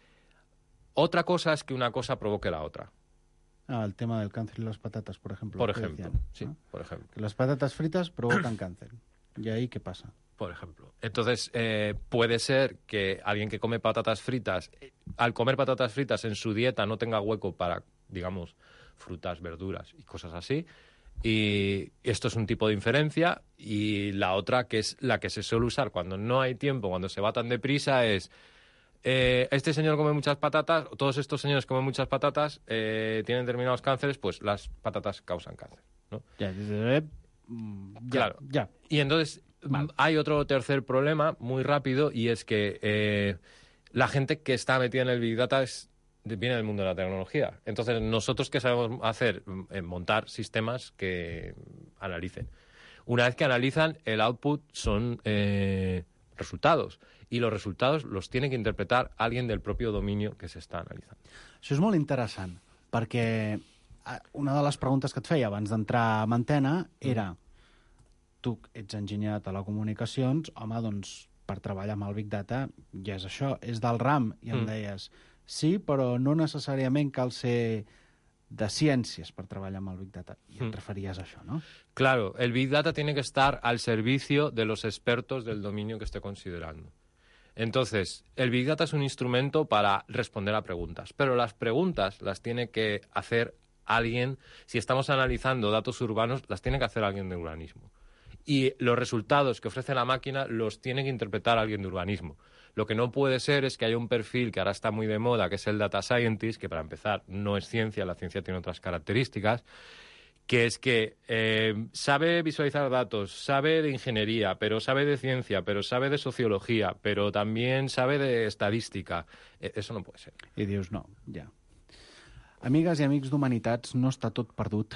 otra cosa es que una cosa provoque la otra. Ah, el tema del cáncer y las patatas, por ejemplo. Por ejemplo, decían, sí, ¿no? por ejemplo. Que las patatas fritas provocan cáncer. ¿Y ahí qué pasa? Por ejemplo. Entonces, eh, puede ser que alguien que come patatas fritas, eh, al comer patatas fritas en su dieta no tenga hueco para, digamos, frutas, verduras y cosas así. Y esto es un tipo de inferencia. Y la otra, que es la que se suele usar cuando no hay tiempo, cuando se va tan deprisa, es... Eh, este señor come muchas patatas, todos estos señores comen muchas patatas, eh, tienen determinados cánceres, pues las patatas causan cáncer, ¿no? Ya, ya, claro. Ya. Y entonces vale. hay otro tercer problema muy rápido, y es que eh, la gente que está metida en el Big Data es, viene del mundo de la tecnología. Entonces, nosotros, ¿qué sabemos hacer? Eh, montar sistemas que analicen. Una vez que analizan, el output son eh, resultados. I los resultados los tiene que interpretar alguien del propio dominio que s'està analitzant. Això és molt interessant, perquè una de les preguntes que et feia abans d'entrar a antena era tu ets enginyer de telecomunicacions, home, doncs per treballar amb el Big Data ja és això, és del RAM, i em Mm. deies sí, però no necessàriament cal ser de ciències per treballar amb el Big Data. I et referies a això, ¿no? Claro, el Big Data tiene que estar al servicio de los expertos del dominio que esté considerando. Entonces, el Big Data es un instrumento para responder a preguntas, pero las preguntas las tiene que hacer alguien, si estamos analizando datos urbanos, las tiene que hacer alguien de urbanismo. Y los resultados que ofrece la máquina los tiene que interpretar alguien de urbanismo. Lo que no puede ser es que haya un perfil que ahora está muy de moda, que es el Data Scientist, que para empezar no es ciencia, la ciencia tiene otras características, que es que eh, sabe visualizar datos, sabe de ingeniería, pero sabe de ciencia, pero sabe de sociología, pero también sabe de estadística. Eh, eso no puede ser. I dius, no, ja. Amigues i amics d'Humanitats, no està tot perdut.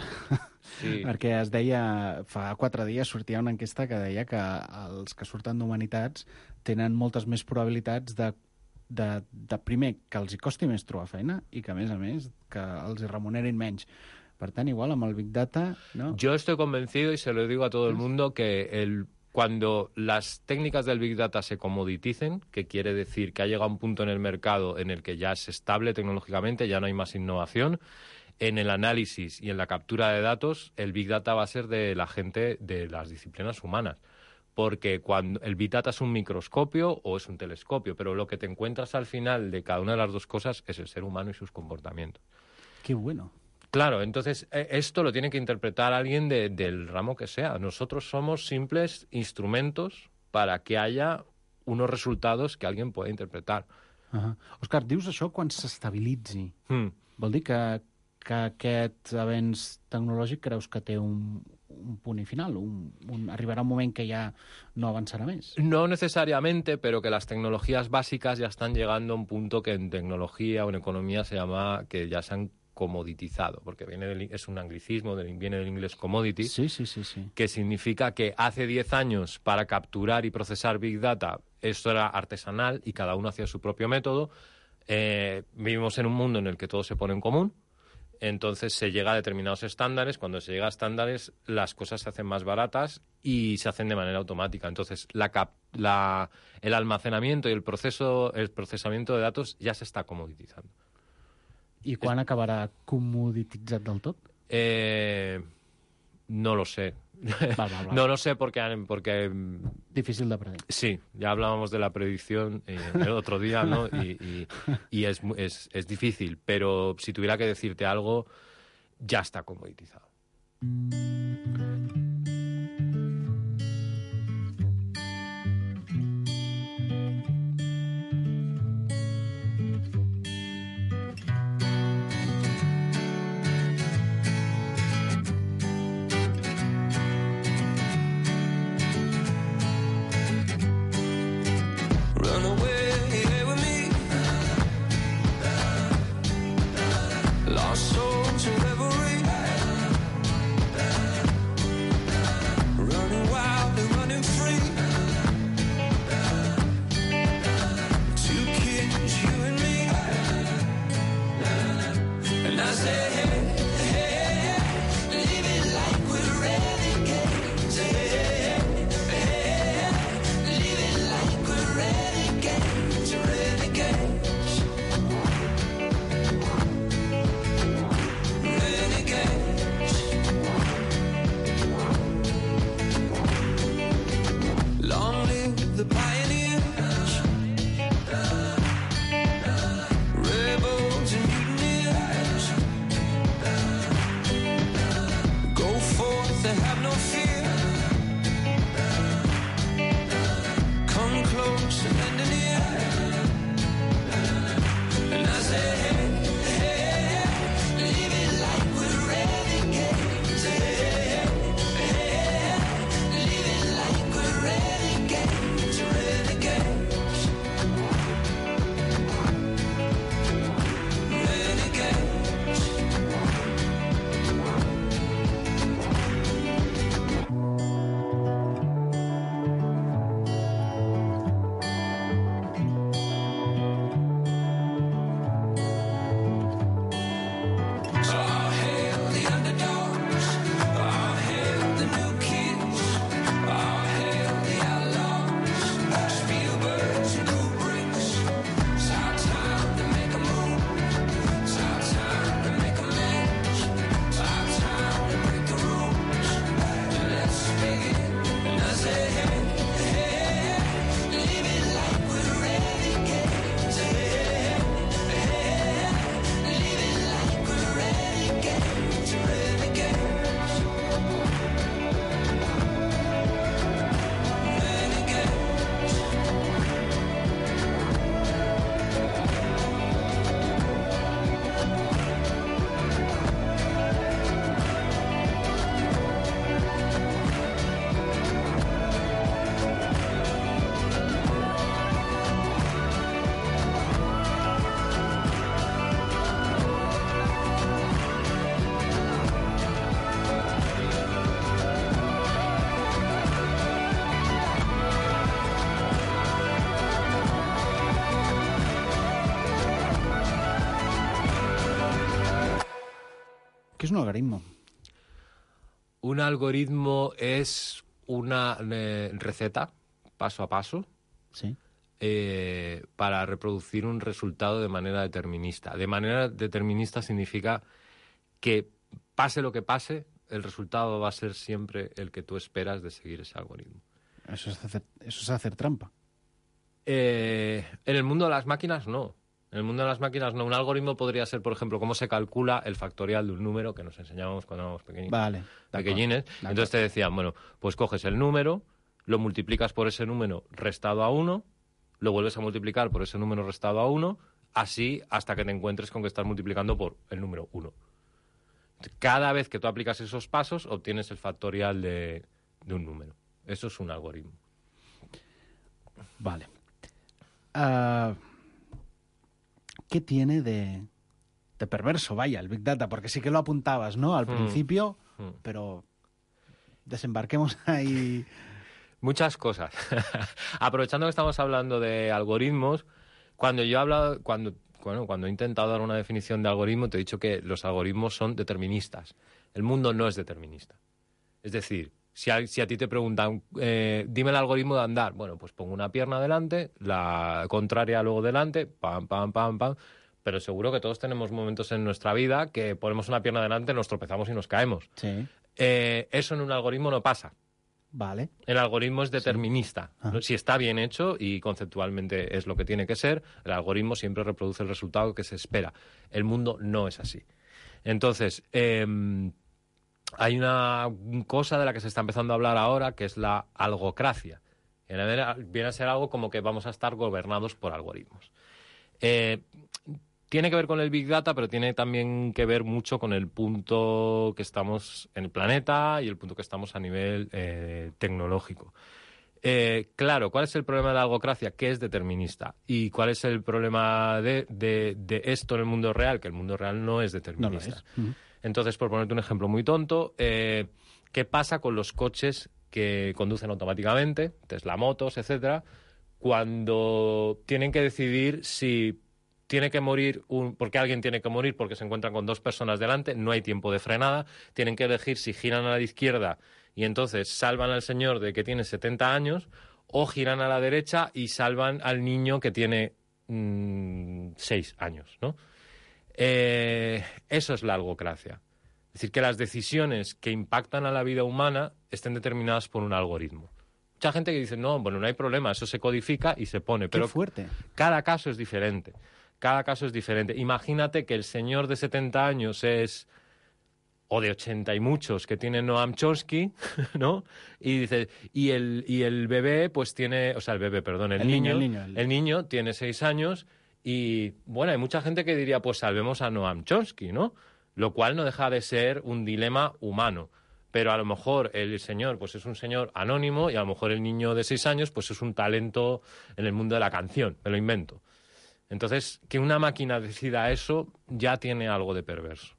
Sí. Perquè es deia, fa quatre dies sortia una enquesta que deia que els que surten d'Humanitats tenen moltes més probabilitats de, de, de primer, que els hi costi més trobar feina i que, a més a més, que els hi remunerin menys. Per tant, igual amb el Big Data, ¿no? Yo estoy convencido, y se lo digo a todo el mundo, que el, cuando las técnicas del Big Data se comoditicen, que quiere decir que ha llegado un punto en el mercado en el que ya es estable tecnológicamente, ya no hay más innovación, en el análisis y en la captura de datos, el Big Data va a ser de la gente de las disciplinas humanas. Porque cuando el Big Data es un microscopio o es un telescopio, pero lo que te encuentras al final de cada una de las dos cosas es el ser humano y sus comportamientos. Qué bueno. Claro, entonces eh, esto lo tiene que interpretar alguien de, del ramo que sea. Nosotros somos simples instrumentos para que haya unos resultados que alguien pueda interpretar. Uh-huh. Òscar, dius això quan s'estabilitzi. Mm. Vol dir que, que aquest avenç tecnològic creus que té un, un punt i final? Un, un, arribarà un moment que ja no avançarà més? No necesariamente, pero que las tecnologías básicas ya están llegando a un punto que en tecnología o en economía se llama que ya se han comoditizado, porque viene del, es un anglicismo, del, viene del inglés commodity, sí, sí, sí, sí. que significa que hace diez años para capturar y procesar Big Data esto era artesanal y cada uno hacía su propio método. Eh, vivimos en un mundo en el que todo se pone en común, entonces se llega a determinados estándares. Cuando se llega a estándares, las cosas se hacen más baratas y se hacen de manera automática. Entonces, la cap, la, el almacenamiento y el proceso, el procesamiento de datos ya se está comoditizando. I quan es... acabarà comodititzat del tot? Eh, no lo sé. Val, val, val. No lo sé porque, porque... Difícil de predecir. Sí, ya hablábamos de la predicción eh, el otro día, ¿no? Y, y, y es, es, es difícil, pero si tuviera que decirte algo, ya está comoditizado. ¿Qué es un algoritmo? Un algoritmo es una eh, receta, paso a paso, sí. eh, para reproducir un resultado de manera determinista. De manera determinista significa que pase lo que pase, el resultado va a ser siempre el que tú esperas de seguir ese algoritmo. Eso es hacer, eso es hacer trampa. Eh, en el mundo de las máquinas, no. En el mundo de las máquinas, no. Un algoritmo podría ser, por ejemplo, cómo se calcula el factorial de un número que nos enseñábamos cuando éramos pequeños. Vale. Pequeñines. Entonces te decían, bueno, pues coges el número, lo multiplicas por ese número restado a uno, lo vuelves a multiplicar por ese número restado a uno, así hasta que te encuentres con que estás multiplicando por el número uno. Cada vez que tú aplicas esos pasos, obtienes el factorial de, de un número. Eso es un algoritmo. Vale. Uh, ¿Qué tiene de, de perverso, vaya, el Big Data? Porque sí que lo apuntabas, ¿no? Al Mm. principio, Mm. pero desembarquemos ahí. Muchas cosas. Aprovechando que estamos hablando de algoritmos, cuando yo he hablado, cuando, bueno, cuando he intentado dar una definición de algoritmo, te he dicho que los algoritmos son deterministas. El mundo no es determinista. Es decir, si a, si a ti te preguntan, eh, dime el algoritmo de andar, bueno, pues pongo una pierna delante, la contraria luego delante, pam, pam, pam, pam. Pero seguro que todos tenemos momentos en nuestra vida que ponemos una pierna delante, nos tropezamos y nos caemos. Sí. Eh, eso en un algoritmo no pasa. Vale. El algoritmo es determinista. Sí. ¿no? Si está bien hecho y conceptualmente es lo que tiene que ser, el algoritmo siempre reproduce el resultado que se espera. El mundo no es así. Entonces, eh, hay una cosa de la que se está empezando a hablar ahora, que es la algocracia. Viene a ser algo como que vamos a estar gobernados por algoritmos. Eh, Tiene que ver con el Big Data, pero tiene también que ver mucho con el punto que estamos en el planeta y el punto que estamos a nivel eh, tecnológico. Eh, claro, ¿cuál es el problema de la algocracia? Que es determinista. ¿Y cuál es el problema de, de, de esto en el mundo real? Que el mundo real no es determinista. No lo es. Entonces, por ponerte un ejemplo muy tonto, eh, ¿qué pasa con los coches que conducen automáticamente, Tesla motos, etcétera, cuando tienen que decidir si tiene que morir, un, porque alguien tiene que morir porque se encuentran con dos personas delante, no hay tiempo de frenada, tienen que elegir si giran a la izquierda y entonces salvan al señor de que tiene setenta años o giran a la derecha y salvan al niño que tiene mmm, seis años, ¿no? Eh, eso es la algocracia. Es decir, que las decisiones que impactan a la vida humana estén determinadas por un algoritmo. Mucha gente que dice, no, bueno, no hay problema, eso se codifica y se pone. Pero Qué fuerte. Cada caso es diferente. Cada caso es diferente. Imagínate que el señor de setenta años es, o de ochenta y muchos, que tiene Noam Chomsky, ¿no? Y dice, y el, y el bebé, pues tiene, o sea, el bebé, perdón, el, El niño, niño, el niño, el- el niño tiene seis años y, bueno, hay mucha gente que diría, pues salvemos a Noam Chomsky, ¿no? Lo cual no deja de ser un dilema humano. Pero a lo mejor el señor, pues es un señor anónimo y a lo mejor el niño de seis años, pues es un talento en el mundo de la canción, me lo invento. Entonces, que una máquina decida eso ja tiene algo de perverso.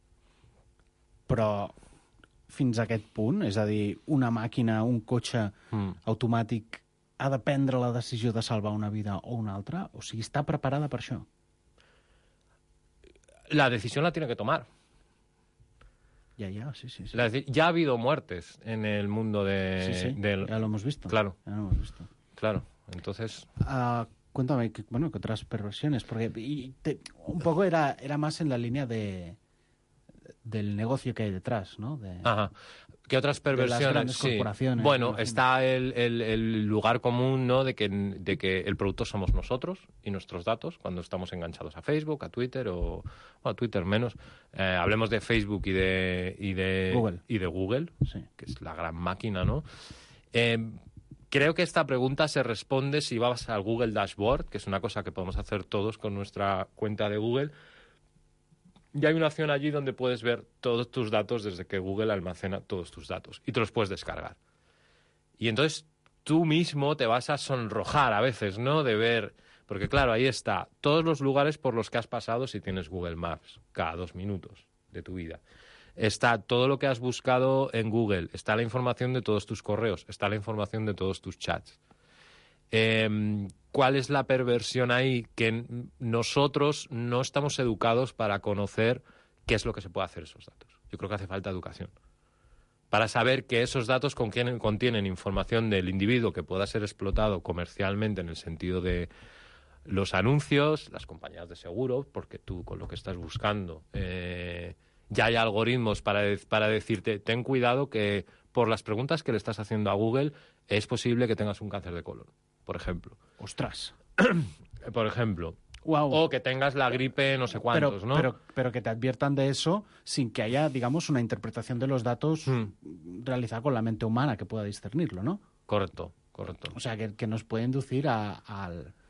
Però fins a aquest punt, és a dir, una màquina, un cotxe Mm. automàtic ha de prendre la decisió de salvar una vida o una altra? O sigui, està preparada per això? La decisión la tiene que tomar. Ya, ya, sí, sí. sí. La deci- ya ha habido muertes en el mundo de... Sí, sí, del- ya lo hemos visto. Claro, Ya lo hemos visto. claro. Entonces... Ah, cuéntame, que, bueno, que otras perversiones, porque y te- un poco era, era más en la línea de del negocio que hay detrás, ¿no? De, Ajá. ¿Qué otras de las perversiones? grandes Sí. corporaciones. Bueno, imagino. está el, el- el lugar común, ¿no? De que, de que el producto somos nosotros y nuestros datos cuando estamos enganchados a Facebook, a Twitter o bueno, a Twitter menos. Eh, hablemos de Facebook y de y de Google. y de Google, Sí. que es la gran máquina, ¿no? Eh, creo que esta pregunta se responde si vas al Google Dashboard, que es una cosa que podemos hacer todos con nuestra cuenta de Google. Y hay una opción allí donde puedes ver todos tus datos desde que Google almacena todos tus datos y te los puedes descargar. Y entonces tú mismo te vas a sonrojar a veces, ¿no? De ver, porque claro, ahí está, todos los lugares por los que has pasado si tienes Google Maps, cada dos minutos de tu vida. Está todo lo que has buscado en Google, está la información de todos tus correos, está la información de todos tus chats. Eh, ¿Cuál es la perversión ahí? Que n- nosotros no estamos educados para conocer qué es lo que se puede hacer esos datos. Yo creo que hace falta educación. Para saber que esos datos contienen, contienen información del individuo que pueda ser explotado comercialmente en el sentido de los anuncios, las compañías de seguro, porque tú con lo que estás buscando eh, ya hay algoritmos para, de, para decirte, ten cuidado que por las preguntas que le estás haciendo a Google es posible que tengas un cáncer de colon, por ejemplo. ¡Ostras! Por ejemplo. Wow. O que tengas la gripe no sé cuántos, pero, ¿no? Pero, pero que te adviertan de eso sin que haya, digamos, una interpretación de los datos mm. realizada con la mente humana que pueda discernirlo, ¿no? Correcto, correcto. O sea, que, que nos puede inducir a, a,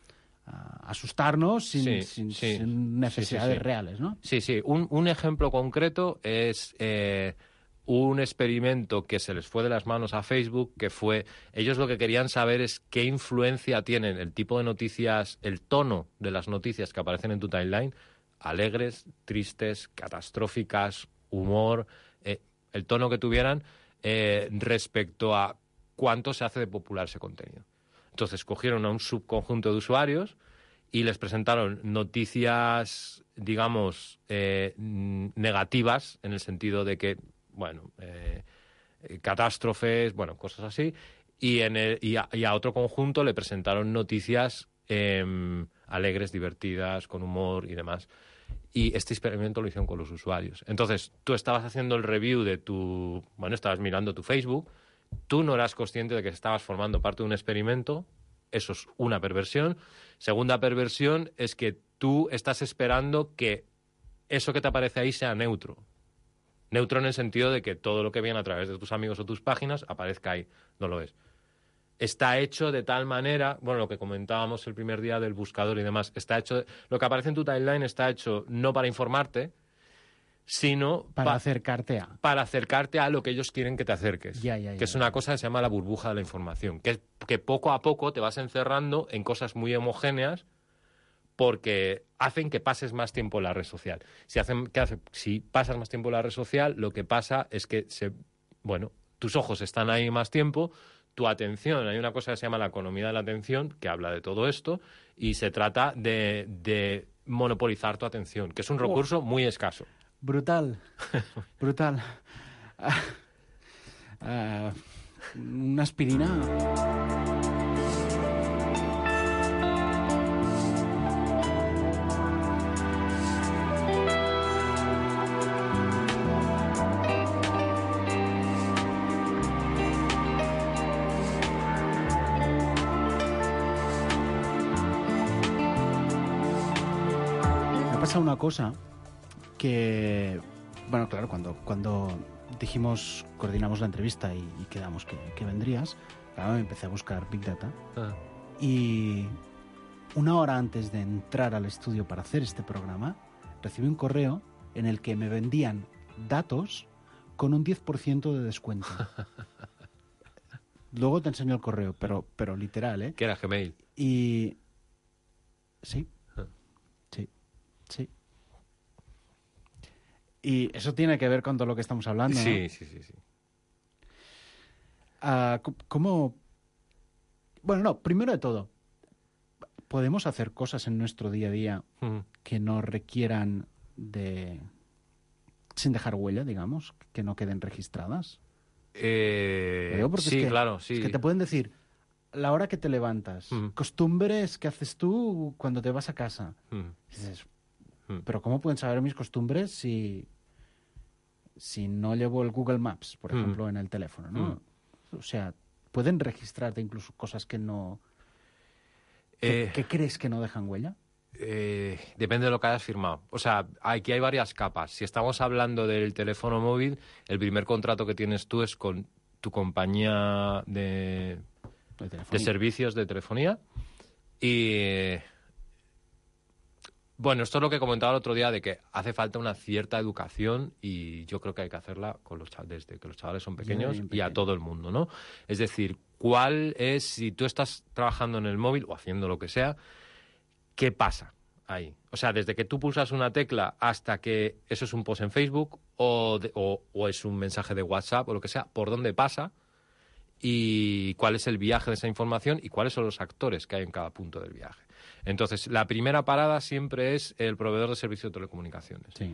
a asustarnos sin, sí, sin, sí. sin necesidades sí, sí, sí. reales, ¿no? Sí, sí. Un, un ejemplo concreto es... Eh, un experimento que se les fue de las manos a Facebook, que fue, ellos lo que querían saber es qué influencia tienen el tipo de noticias, el tono de las noticias que aparecen en tu timeline, alegres, tristes, catastróficas, humor, eh, el tono que tuvieran eh, respecto a cuánto se hace de popular ese contenido. Entonces cogieron a un subconjunto de usuarios y les presentaron noticias, digamos, eh, negativas, en el sentido de que bueno, eh, catástrofes, bueno, cosas así, y, en el, y, a, y a otro conjunto le presentaron noticias eh, alegres, divertidas, con humor y demás. Y este experimento lo hicieron con los usuarios. Entonces, tú estabas haciendo el review de tu... Bueno, estabas mirando tu Facebook, tú no eras consciente de que estabas formando parte de un experimento, eso es una perversión. Segunda perversión es que tú estás esperando que eso que te aparece ahí sea neutro. Neutro en el sentido de que todo lo que viene a través de tus amigos o tus páginas aparezca ahí. No lo es. Está hecho de tal manera, bueno, lo que comentábamos el primer día del buscador y demás, está hecho, de, lo que aparece en tu timeline está hecho no para informarte, sino para pa, acercarte a. Para acercarte a lo que ellos quieren que te acerques. Ya, ya, que ya, es una cosa que se llama la burbuja de la información, que, que poco a poco te vas encerrando en cosas muy homogéneas porque hacen que pases más tiempo en la red social. Si, hacen, que hace, si pasas más tiempo en la red social, lo que pasa es que, se, bueno, tus ojos están ahí más tiempo, tu atención, hay una cosa que se llama la economía de la atención, que habla de todo esto, y se trata de, de monopolizar tu atención, que es un recurso oh, muy escaso. Brutal, brutal. uh, uh, una aspirina... Una cosa que, bueno, claro, cuando, cuando dijimos, coordinamos la entrevista y, y quedamos que, que vendrías, claro, me empecé a buscar Big Data ah. y una hora antes de entrar al estudio para hacer este programa, recibí un correo en el que me vendían datos con un diez por ciento de descuento. Luego te enseño el correo, pero, pero literal, ¿eh? Que era Gmail. Y... sí. Sí. Y eso tiene que ver con todo lo que estamos hablando, ¿no? Sí, sí, sí, sí. Uh, ¿Cómo...? Bueno, no, primero de todo, ¿podemos hacer cosas en nuestro día a día uh-huh. que no requieran de... sin dejar huella, digamos, que no queden registradas? Eh... Sí, es que, claro, sí. Es que te pueden decir... la hora que te levantas, uh-huh. costumbres que haces tú cuando te vas a casa. Uh-huh. Dices, pero ¿cómo pueden saber mis costumbres si, si no llevo el Google Maps, por ejemplo, uh-huh. en el teléfono, ¿no? Uh-huh. O sea, pueden registrarte incluso cosas que no... ¿Qué, eh, ¿qué crees que no dejan huella? Eh, depende de lo que hayas firmado. O sea, aquí hay varias capas. Si estamos hablando del teléfono móvil, el primer contrato que tienes tú es con tu compañía de... de servicios de telefonía y bueno, esto es lo que comentaba el otro día de que hace falta una cierta educación y yo creo que hay que hacerla con los chavales, desde que los chavales son pequeños y a todo el mundo, ¿no? Es decir, ¿cuál es, si tú estás trabajando en el móvil o haciendo lo que sea, qué pasa ahí? O sea, desde que tú pulsas una tecla hasta que eso es un post en Facebook o, de, o, o es un mensaje de WhatsApp o lo que sea, ¿por dónde pasa? Y cuál es el viaje de esa información y cuáles son los actores que hay en cada punto del viaje. Entonces, la primera parada siempre es el proveedor de servicio de telecomunicaciones. Sí.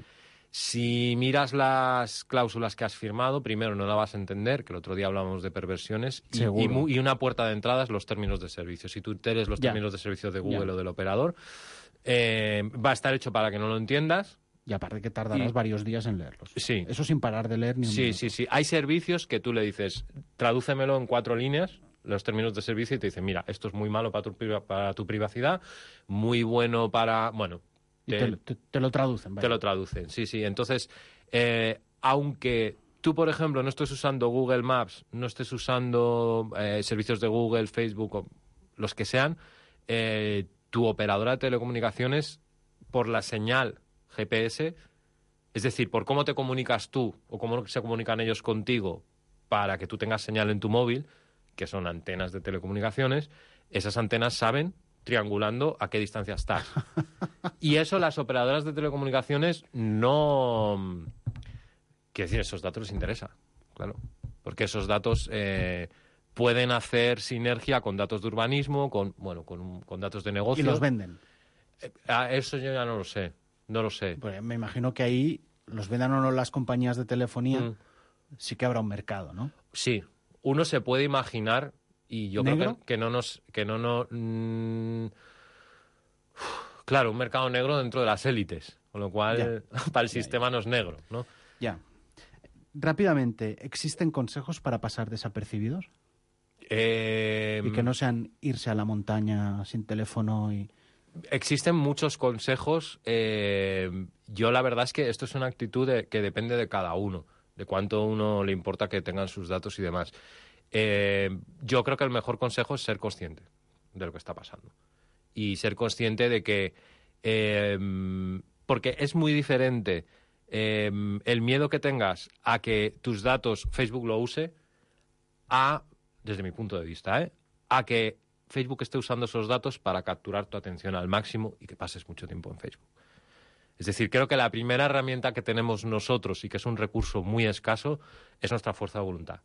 Si miras las cláusulas que has firmado, primero no la vas a entender, que el otro día hablábamos de perversiones, y, y, mu- y una puerta de entrada es los términos de servicio. Si tú lees los Ya. términos de servicio de Google Ya. o del operador, eh, va a estar hecho para que no lo entiendas. Y aparte que tardarás Y- varios días en leerlos. Sí. Eso sin parar de leer ni un Sí, minuto. sí, sí. Hay servicios que tú le dices, tradúcemelo en cuatro líneas, los términos de servicio, y te dicen, mira, esto es muy malo para tu, priva- para tu privacidad, muy bueno para... Bueno, Y te, te- te lo traducen, vaya. te lo traducen, sí, sí. Entonces, eh, aunque tú, por ejemplo, no estés usando Google Maps, no estés usando eh, servicios de Google, Facebook, o los que sean, eh, tu operadora de telecomunicaciones, por la señal G P S, es decir, por cómo te comunicas tú o cómo se comunican ellos contigo para que tú tengas señal en tu móvil, que son antenas de telecomunicaciones, esas antenas saben, triangulando, a qué distancia estás. Y eso las operadoras de telecomunicaciones no... Quiero decir, esos datos les interesa, claro. Porque esos datos eh, pueden hacer sinergia con datos de urbanismo, con, bueno, con, con datos de negocio. Y los venden. Eh, ah, eso yo ya no lo sé, no lo sé. Pues me imagino que ahí los vendan o no las compañías de telefonía, Mm. sí que habrá un mercado, ¿no? Sí, uno se puede imaginar, y yo ¿Negro? creo que, que no nos... Que no, no, mm, claro, un mercado negro dentro de las élites, con lo cual para el sistema no es negro, ¿no? Ya. Rápidamente, ¿existen consejos para pasar desapercibidos? Eh, Y que no sean irse a la montaña sin teléfono y... Existen muchos consejos. eh, yo la verdad es que esto es una actitud de- que depende de cada uno, de cuánto a uno le importa que tengan sus datos y demás. Eh, yo creo que el mejor consejo es ser consciente de lo que está pasando. Y ser consciente de que... eh, porque es muy diferente eh, el miedo que tengas a que tus datos Facebook lo use a, desde mi punto de vista, ¿eh? a que Facebook esté usando esos datos para capturar tu atención al máximo y que pases mucho tiempo en Facebook. Es decir, creo que la primera herramienta que tenemos nosotros y que es un recurso muy escaso es nuestra fuerza de voluntad.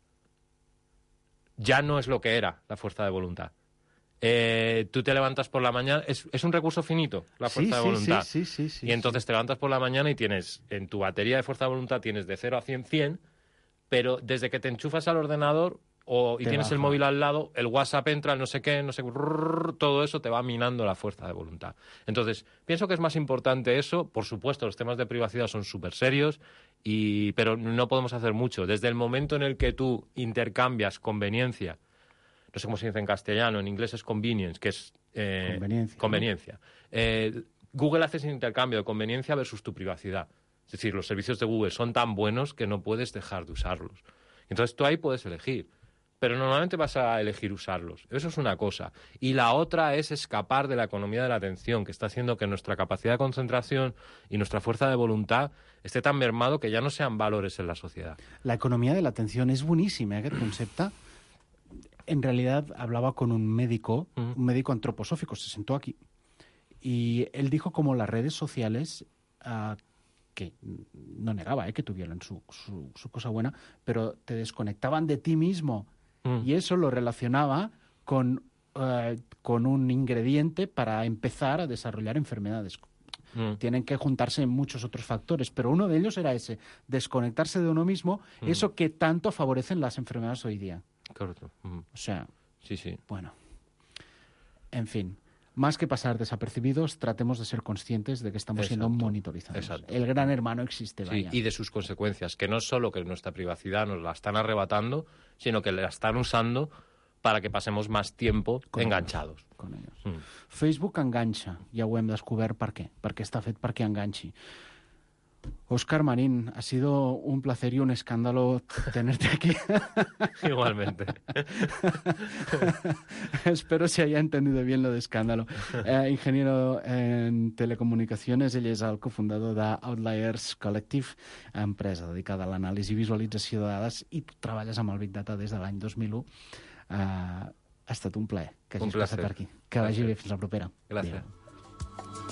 Ya no es lo que era la fuerza de voluntad. Eh, tú te levantas por la mañana, es, es un recurso finito la Sí, fuerza de sí, voluntad. sí, sí, sí, sí, y entonces te levantas por la mañana y tienes, en tu batería de fuerza de voluntad tienes de cero a cien, cien, pero desde que te enchufas al ordenador o, y Te tienes el baja. móvil al lado, el WhatsApp entra, el no sé qué, no sé qué, rrrr, todo eso te va minando la fuerza de voluntad. Entonces, pienso que es más importante eso. Por supuesto, los temas de privacidad son súper serios, y, pero no podemos hacer mucho. Desde el momento en el que tú intercambias conveniencia, no sé cómo se dice en castellano, en inglés es convenience, que es... eh, Conveniencia, ¿no? Conveniencia. Eh, Google hace ese intercambio de conveniencia versus tu privacidad. Es decir, los servicios de Google son tan buenos que no puedes dejar de usarlos. Entonces tú ahí puedes elegir, pero normalmente vas a elegir usarlos. Eso es una cosa. Y la otra es escapar de la economía de la atención, que está haciendo que nuestra capacidad de concentración y nuestra fuerza de voluntad esté tan mermado que ya no sean valores en la sociedad. La economía de la atención és boníssim, eh, aquest concepte. En realidad hablaba con un médico, un médico antroposófico, se sentó aquí, y él dijo como las redes sociales, uh, que no negaba eh, que tuvieran su, su, su cosa buena, pero te desconectaban de ti mismo, Mm. y eso lo relacionaba con, uh, con un ingrediente para empezar a desarrollar enfermedades. Mm. Tienen que juntarse muchos otros factores, pero uno de ellos era ese, desconectarse de uno mismo, Mm. eso que tanto favorecen las enfermedades hoy día. Correcto. Mm. O sea, Sí, sí. bueno, en fin, más que pasar desapercibidos, tratemos de ser conscientes de que estamos siendo Exacto. monitorizados. Exacto. El gran hermano existe, Sí, vaya. y de sus consecuencias, que no es solo que nuestra privacidad nos la están arrebatando, sino que la están usando para que pasemos más tiempo Con enganchados. ellos, con ellos. Mm. Facebook enganxa, ja ho hem descobert per què, perquè està fet perquè enganxi. Óscar Marín, ha sido un placer y un escándalo tenerte aquí. Igualmente. Espero se haya entendido bien lo de escándalo. Eh, ingeniero en telecomunicaciones, ell és el cofundador d'Outliers Collective, empresa dedicada a l'anàlisi i visualització de dades, i tu treballes amb el Big Data des de l'any dos mil u. Eh, ha estat un plaer que Un hagis passat placer. per aquí. Que vagi Gràcies. bé, fins la propera. Gràcies. Adéu.